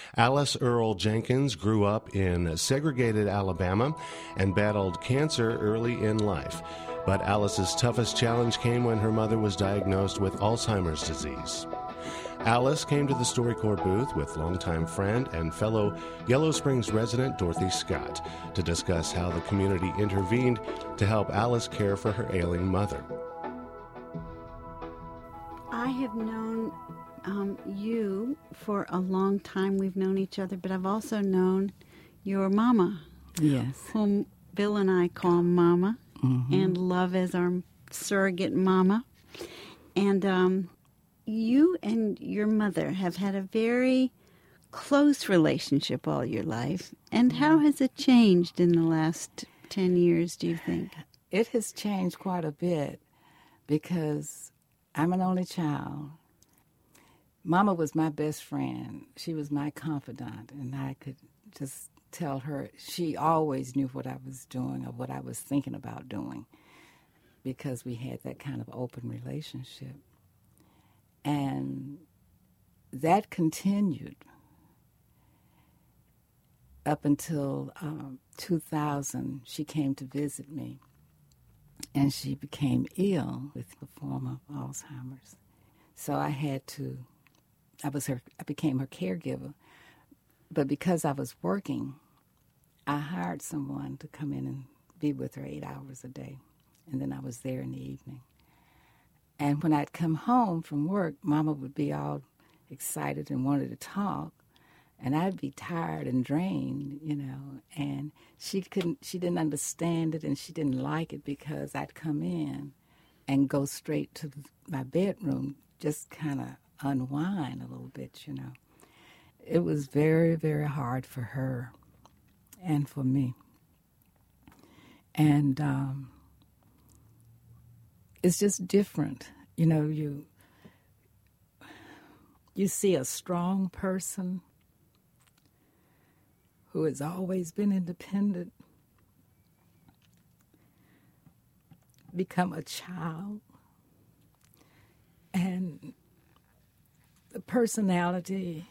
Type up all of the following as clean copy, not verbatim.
Alice Earl Jenkins grew up in segregated Alabama and battled cancer early in life. But Alice's toughest challenge came when her mother was diagnosed with Alzheimer's disease. Alice came to the StoryCorps booth with longtime friend and fellow Yellow Springs resident Dorothy Scott to discuss how the community intervened to help Alice care for her ailing mother. I have known you for a long time. We've known each other, but I've also known your mama. Yes. Whom Bill and I call Mama, and love as our surrogate mama. And you and your mother have had a very close relationship all your life. And how has it changed in the last 10 years, do you think? It has changed quite a bit because I'm an only child. Mama was my best friend. She was my confidant, and I could just tell her. She always knew what I was doing or what I was thinking about doing because we had that kind of open relationship. And that continued up until 2000. She came to visit me, and she became ill with the form of Alzheimer's. So I became her caregiver. But because I was working, I hired someone to come in and be with her 8 hours a day. And then I was there in the evening. And when I'd come home from work, Mama would be all excited and wanted to talk. And I'd be tired and drained, and she didn't understand it, and she didn't like it because I'd come in and go straight to my bedroom, just kind of unwind a little bit, It was very, very hard for her and for me. And it's just different. You see a strong person who has always been independent become a child, and the personality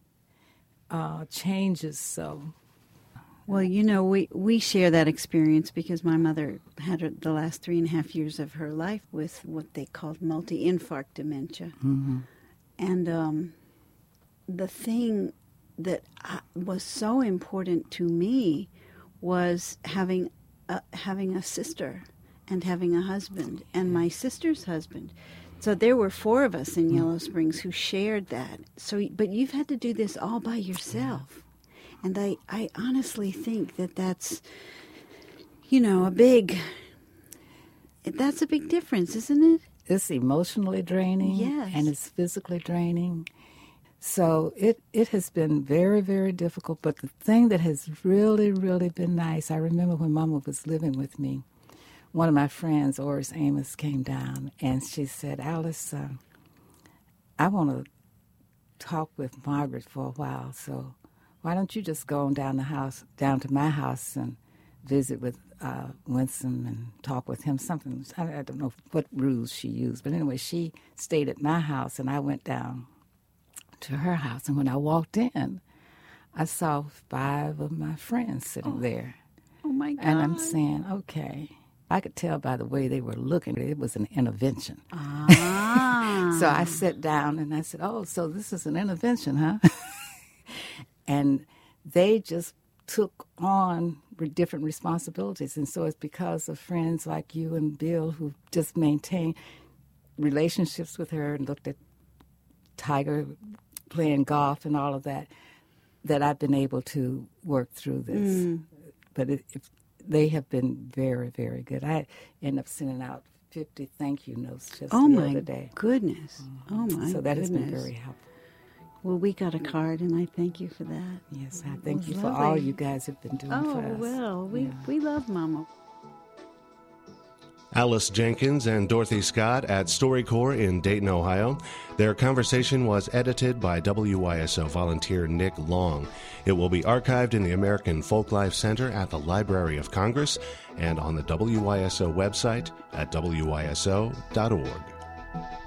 changes so. Well, we share that experience because my mother had the last 3.5 years of her life with what they called multi-infarct dementia. Mm-hmm. And the thing that was so important to me was having a sister and having a husband, and my sister's husband. So there were 4 of us in Yellow Springs who shared that. But you've had to do this all by yourself. And I honestly think that's, that's a big difference, isn't it? It's emotionally draining. Yes. And it's physically draining. So it has been very, very difficult. But the thing that has really, really been nice, I remember when Mama was living with me, one of my friends, Oris Amos, came down, and she said, Alice, I want to talk with Margaret for a while, so why don't you just go on down to my house and visit with Winsome and talk with him, something. I don't know what rules she used, but anyway, she stayed at my house, and I went down to her house, and when I walked in, I saw 5 of my friends sitting there. Oh, my God. And I'm saying, okay. I could tell by the way they were looking, it was an intervention. Ah. So I sat down and I said, oh, so this is an intervention, huh? And they just took on different responsibilities. And so it's because of friends like you and Bill who just maintained relationships with her and looked at Tiger playing golf and all of that, that I've been able to work through this. But they have been very, very good. I ended up sending out 50 thank you notes just the other day. Goodness. Mm-hmm. Oh, my goodness. So that has been very helpful. Well, we got a card, and I thank you for that. Yes, I thank you for all you guys have been doing for us. Oh, well, we love Mama. Alice Jenkins and Dorothy Scott at StoryCorps in Dayton, Ohio. Their conversation was edited by WYSO volunteer Nick Long. It will be archived in the American Folklife Center at the Library of Congress and on the WYSO website at wyso.org.